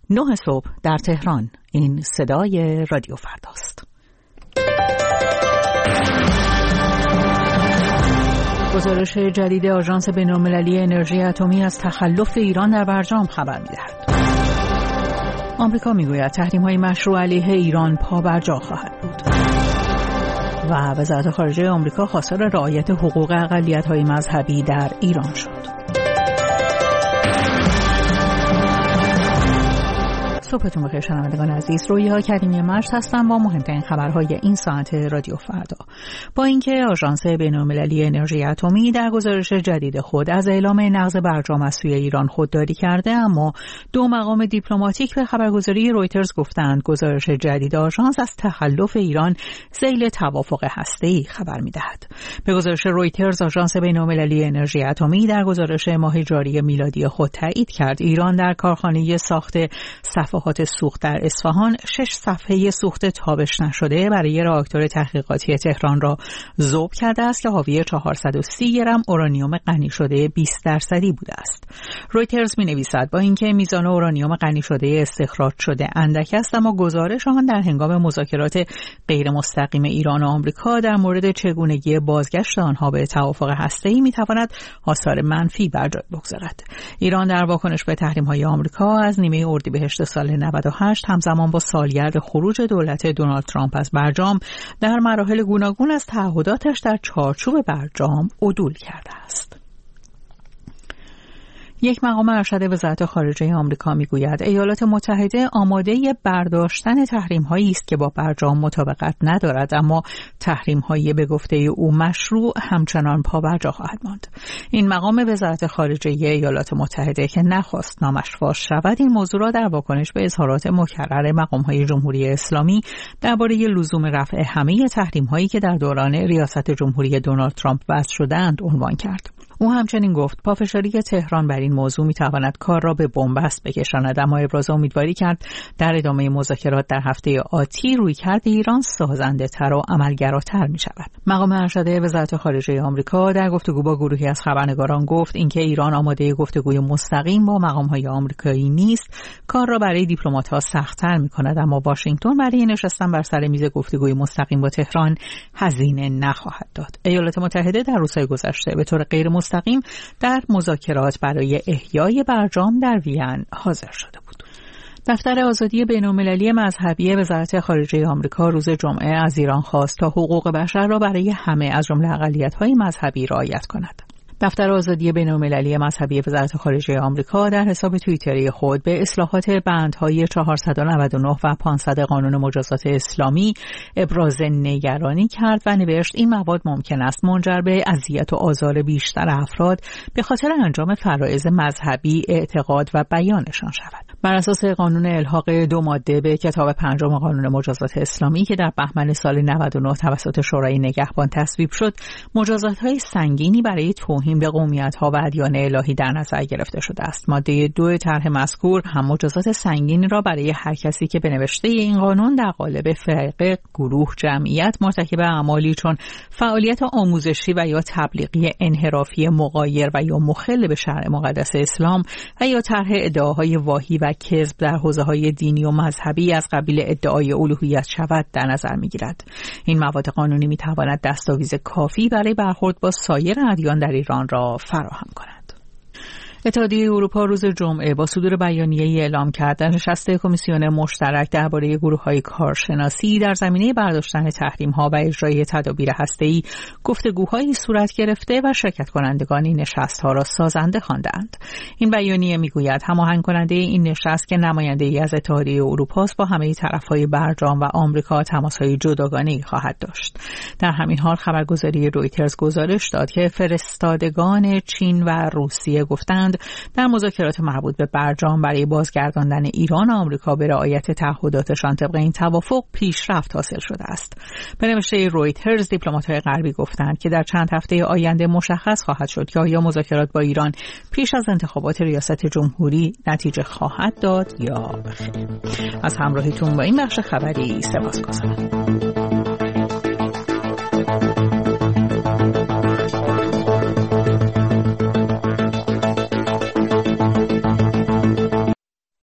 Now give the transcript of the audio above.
9 صبح در تهران. این صدای رادیو فرداست. گزارش جدید آژانس بین‌المللی انرژی اتمی از تخلف ایران در برجام خبر می‌دهد. آمریکا می‌گوید تحریم‌های مشروع علیه ایران پا بر جا خواهد بود. و وزارت خارجه آمریکا خواستار رعایت حقوق اقلیت‌های مذهبی در ایران شد. صبحتون بخیر شنوندگان عزیز. رویا کریمی مجد هستم با مهمترین خبرهای این ساعت رادیو فردا. با اینکه آژانس بین‌المللی انرژی اتمی در گزارش جدید خود از اعلام نقض برجام از سوی ایران خودداری کرده، اما دو مقام دیپلماتیک به خبرگزاری رویترز گفتند گزارش جدید آژانس از تخلف ایران ذیل توافق هسته‌ای خبر می‌دهد. به گزارش رویترز، آژانس بین‌المللی انرژی اتمی در گزارش ماه جاری میلادی خود تایید کرد ایران در کارخانه ساخت صفحات سوخت در اصفهان 6 صفحه سوخت تابش نشده برای راکتور تحقیقاتی تهران را ذوب کرده است که حاوی 430 گرم اورانیوم غنی شده 20% بوده است. رویترز می‌نویسد با اینکه میزان اورانیوم غنی شده استخراج شده اندک است، اما گزارش آن در هنگام مذاکرات غیر مستقیم ایران و آمریکا در مورد چگونگی بازگشت آنها به توافق هسته‌ای می‌تواند آثار منفی بر جای بگذارد. ایران در واکنش به تحریم‌های آمریکا از نیمه اردیبهشت سال 98 همزمان با سالگرد خروج دولت دونالد ترامپ از برجام در مراحل گوناگون از تعهداتش در چارچوب برجام عدول کرده است. یک مقام ارشد وزارت خارجه آمریکا میگوید ایالات متحده آماده برداشتن تحریم‌هایی است که با برجام مطابقت ندارد، اما تحریم‌های به گفته او مشروع همچنان پابرجا خواهد ماند. این مقام وزارت خارجه ایالات متحده که نخواست نامش فاش شود، این موضوع را در واکنش به اظهارات مکرر مقام‌های جمهوری اسلامی درباره لزوم رفع همه تحریم‌هایی که در دوران ریاست جمهوری دونالد ترامپ وضع شده‌اند عنوان کرد. او همچنین گفت پافشاری تهران بر این موضوع میتواند کار را به بنبست بکشاند، اما ابراز امیدواری کرد در ادامه مذاکرات در هفته آتی رویکرد ایران سازنده‌تر و عملگراتر می شود. مقام ارشد وزارت خارجه آمریکا در گفتگو با گروهی از خبرنگاران گفت اینکه ایران آماده گفتگوی مستقیم با مقام‌های آمریکایی نیست کار را برای دیپلمات‌ها سخت‌تر می‌کند، اما واشنگتن برای نشستن بر سر میز گفتگوی مستقیم با تهران هزینه نخواهد داد. ایالات متحده در روزهای گذشته به طور غیر مستقیم در مذاکرات برای احیای برجام در وین حاضر شده بود. دفتر آزادی بین‌المللی مذهبی وزارت خارجه آمریکا روز جمعه از ایران خواست تا حقوق بشر را برای همه از جمله اقلیت‌های مذهبی رعایت کند. دفتر آزادی بین‌المللی مذهبی وزارت خارجه آمریکا در حساب توییتری خود به اصلاحات بندهای 499 و 500 قانون مجازات اسلامی ابراز نگرانی کرد و نوشت این مواد ممکن است منجر به اذیت و آزار بیشتر افراد به خاطر انجام فرایض مذهبی، اعتقاد و بیانشان شود. بر اساس قانون الحاق 2 ماده به کتاب 5 قانون مجازات اسلامی که در بهمن سال 99 توسط شورای نگهبان تصویب شد، مجازات‌های سنگینی برای توهین به قومیت‌ها و ادیان الهی در نظر گرفته شده است. ماده 2 طرح مذکور هم مجازات سنگینی را برای هر کسی که به نوشته این قانون در قالب فرقه، گروه، جمعیت مرتکب اعمالی چون فعالیت آموزشی و یا تبلیغی انحرافی مغایر و یا مخل به شرع مقدس اسلام و یا طرح ادعاهای واهی و کذب در حوزه‌های دینی و مذهبی از قبیل ادعای الوهیت شود در نظر می‌گیرد. این مواد قانونی می‌تواند دستاویز کافی برای برخورد با سایر ادیان در ایران را فراهم کند. اتحادیه اروپا روز جمعه با صدور بیانیه‌ای اعلام کرد در نشست کمیسیون مشترک درباره گروه‌های کارشناسی در زمینه برداشتن تحریم‌ها و اجرای تدابیر هسته‌ای گفتگوهایی صورت گرفته و شرکت کنندگان این نشست‌ها را سازنده خواندند. این بیانیه می‌گوید هماهنگ کننده این نشست که نماینده‌ای از اتحادیه اروپا با همه طرف‌های برجام و آمریکا تماس‌های جداگانه‌ای خواهد داشت. در همین حال خبرگزاری رویترز گزارش داد که فرستادگان چین و روسیه گفتند در مذاکرات مربوط به برجام برای بازگرداندن ایران و آمریکا به رعایت تعهداتشان طبق این توافق پیشرفت حاصل شده است. به نوشته رویترز، دیپلمات‌های غربی گفتند که در چند هفته آینده مشخص خواهد شد که آیا مذاکرات با ایران پیش از انتخابات ریاست جمهوری نتیجه خواهد داد یا خیر. از همراهیتون با این بخش خبری سپاسگزارم.